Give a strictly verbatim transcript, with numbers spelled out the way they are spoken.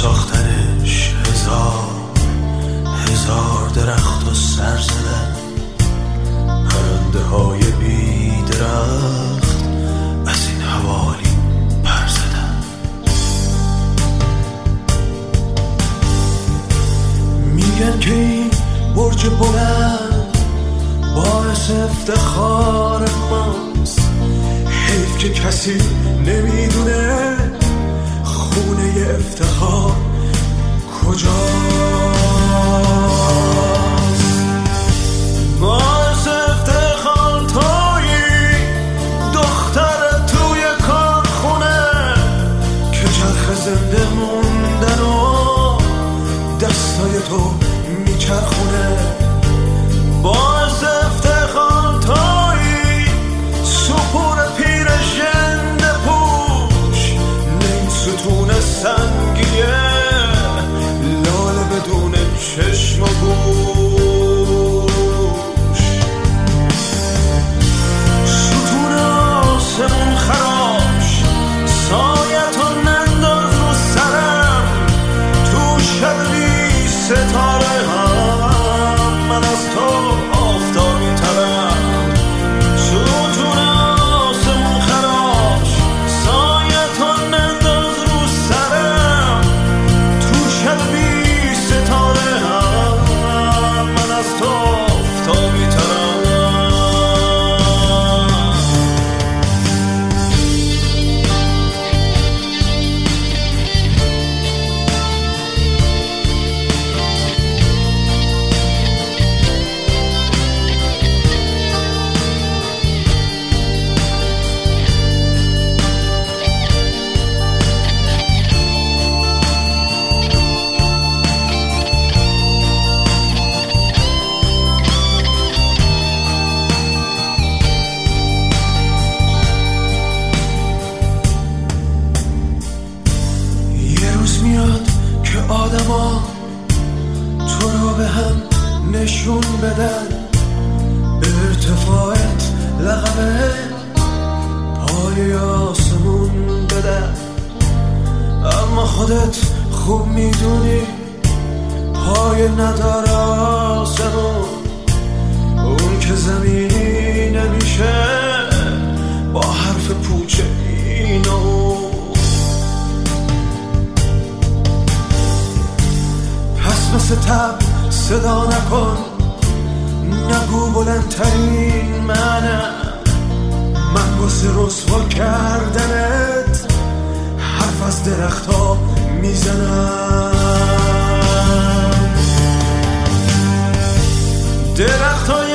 ساختنش هزار هزار درخت و سر زدن، پرنده های بی درخت از این حوالی پر زدن. میگن که این برج بلند باعث افتخار ماست، حیف که کسی نمیدونه خونه افتخار کجاست. باعث افتخار تویی دختر توی کارخونه که چرخ زنده موندن و دستای تو میچرخونه. باعث افتخار تویی سپور پیر ژنده پوش، نیم ستون سنگیه لاله بدون چشم و گوش. ستون آسمون خراش سایتو ننداز رو سرم، تو شب بی ستاره هم من از تو آفتابی ترم. ستون آسمون خراش سایتو ننداز رو سرم، تو شب بی ستاره هم من از تو آفتابی ترم. میاد که آدما تو رو به هم نشون بدن، به ارتفاعت لقب پای آسمون بدن. اما خودت خوب میدونی پای نداره آسمون، اون که زمینی نمیشه با حرف پوچ این و اون. مثل تب صدا نکن، نگو بلندترین منم، من واسه رسوا کردنت حرف از درخت ها میزنم. درخت های